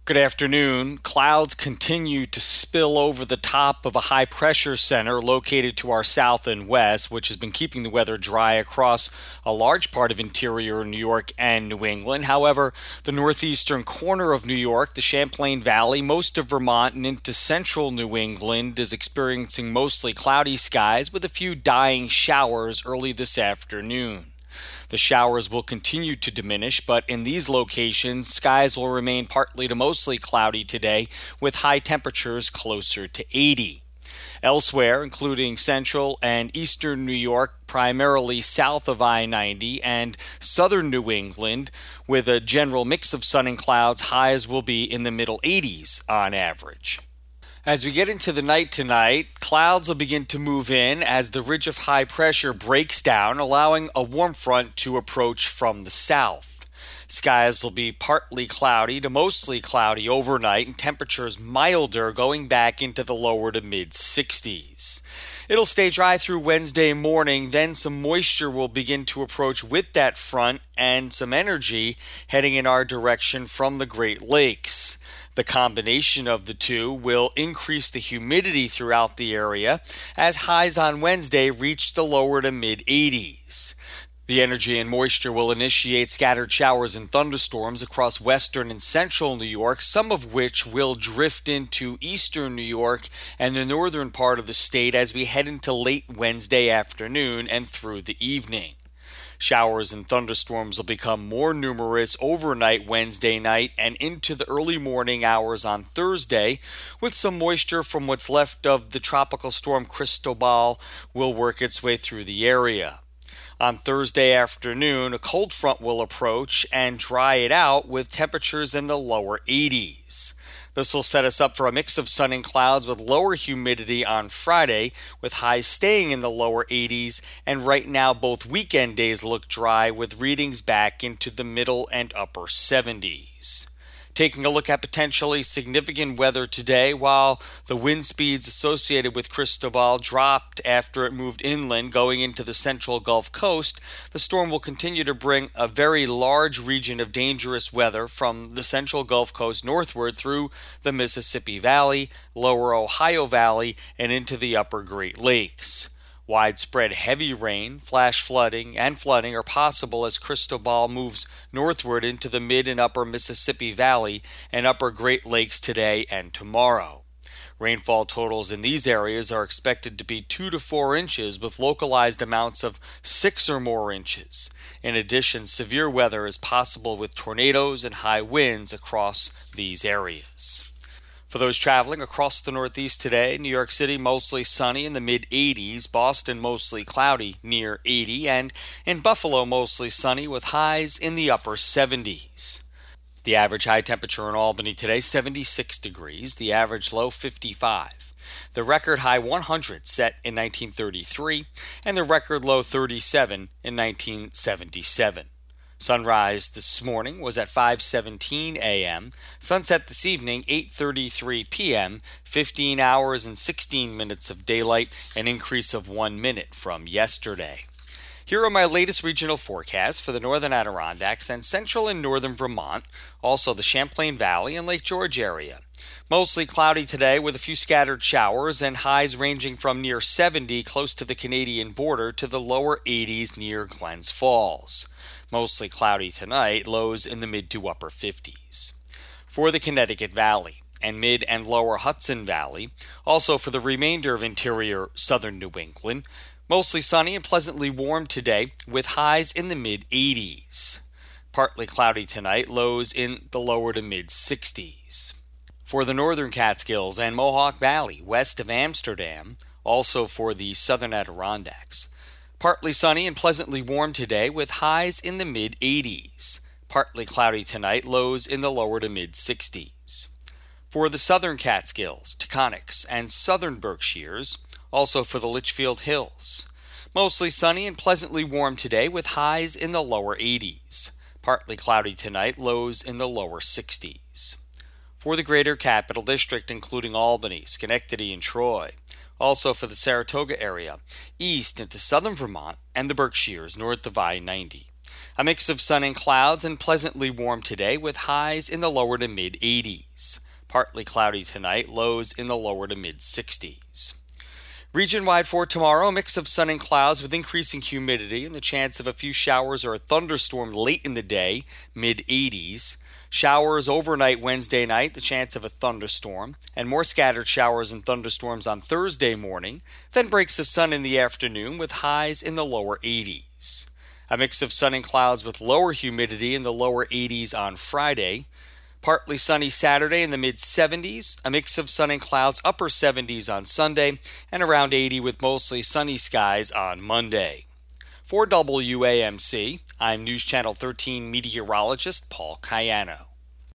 Good afternoon. Clouds continue to spill over the top of a high pressure center located to our south and west, which has been keeping the weather dry across a large part of interior New York and New England. However, the northeastern corner of New York, the Champlain Valley, most of Vermont, and into central New England is experiencing mostly cloudy skies with a few dying showers early this afternoon. The showers will continue to diminish, but in these locations, skies will remain partly to mostly cloudy today, with high temperatures closer to 80. Elsewhere, including central and eastern New York, primarily south of I-90, and southern New England, with a general mix of sun and clouds, highs will be in the middle 80s on average. As we get into the night tonight, clouds will begin to move in as the ridge of high pressure breaks down, allowing a warm front to approach from the south. Skies will be partly cloudy to mostly cloudy overnight and temperatures milder going back into the lower to mid 60s. It'll stay dry through Wednesday morning, then some moisture will begin to approach with that front and some energy heading in our direction from the Great Lakes. The combination of the two will increase the humidity throughout the area as highs on Wednesday reach the lower to mid 80s. The energy and moisture will initiate scattered showers and thunderstorms across western and central New York, some of which will drift into eastern New York and the northern part of the state as we head into late Wednesday afternoon and through the evening. Showers and thunderstorms will become more numerous overnight Wednesday night and into the early morning hours on Thursday, with some moisture from what's left of the tropical storm Cristobal will work its way through the area. On Thursday afternoon, a cold front will approach and dry it out with temperatures in the lower 80s. This will set us up for a mix of sun and clouds with lower humidity on Friday, with highs staying in the lower 80s, and right now both weekend days look dry with readings back into the middle and upper 70s. Taking a look at potentially significant weather today, while the wind speeds associated with Cristobal dropped after it moved inland going into the central Gulf Coast, the storm will continue to bring a very large region of dangerous weather from the central Gulf Coast northward through the Mississippi Valley, lower Ohio Valley, and into the upper Great Lakes. Widespread heavy rain, flash flooding, and flooding are possible as Cristobal moves northward into the mid and upper Mississippi Valley and upper Great Lakes today and tomorrow. Rainfall totals in these areas are expected to be 2 to 4 inches with localized amounts of 6 or more inches. In addition, severe weather is possible with tornadoes and high winds across these areas. For those traveling across the Northeast today, New York City mostly sunny in the mid-80s, Boston mostly cloudy near 80, and in Buffalo mostly sunny with highs in the upper 70s. The average high temperature in Albany today, 76 degrees, the average low 55. The record high 100 set in 1933, and the record low 37 in 1977. Sunrise this morning was at 5:17 a.m., sunset this evening 8:33 p.m., 15 hours and 16 minutes of daylight, an increase of 1 minute from yesterday. Here are my latest regional forecasts for the northern Adirondacks and central and northern Vermont, also the Champlain Valley and Lake George area. Mostly cloudy today with a few scattered showers and highs ranging from near 70 close to the Canadian border to the lower 80s near Glens Falls. Mostly cloudy tonight, lows in the mid to upper 50s. For the Connecticut Valley and mid and lower Hudson Valley, also for the remainder of interior southern New England, mostly sunny and pleasantly warm today with highs in the mid 80s. Partly cloudy tonight, lows in the lower to mid 60s. For the northern Catskills and Mohawk Valley west of Amsterdam, also for the southern Adirondacks, partly sunny and pleasantly warm today with highs in the mid-80s. Partly cloudy tonight, lows in the lower to mid-60s. For the southern Catskills, Taconics, and southern Berkshires, also for the Litchfield Hills. Mostly sunny and pleasantly warm today with highs in the lower 80s. Partly cloudy tonight, lows in the lower 60s. For the greater Capital District, including Albany, Schenectady, and Troy, also for the Saratoga area, east into southern Vermont and the Berkshires north of I-90. A mix of sun and clouds and pleasantly warm today with highs in the lower to mid 80s. Partly cloudy tonight, lows in the lower to mid 60s. Region-wide for tomorrow, a mix of sun and clouds with increasing humidity and the chance of a few showers or a thunderstorm late in the day, mid 80s. Showers overnight Wednesday night, the chance of a thunderstorm, and more scattered showers and thunderstorms on Thursday morning, then breaks of sun in the afternoon with highs in the lower 80s. A mix of sun and clouds with lower humidity in the lower 80s on Friday. Partly sunny Saturday in the mid 70s, a mix of sun and clouds upper 70s on Sunday, and around 80 with mostly sunny skies on Monday. For WAMC, I'm News Channel 13 meteorologist Paul Cayano.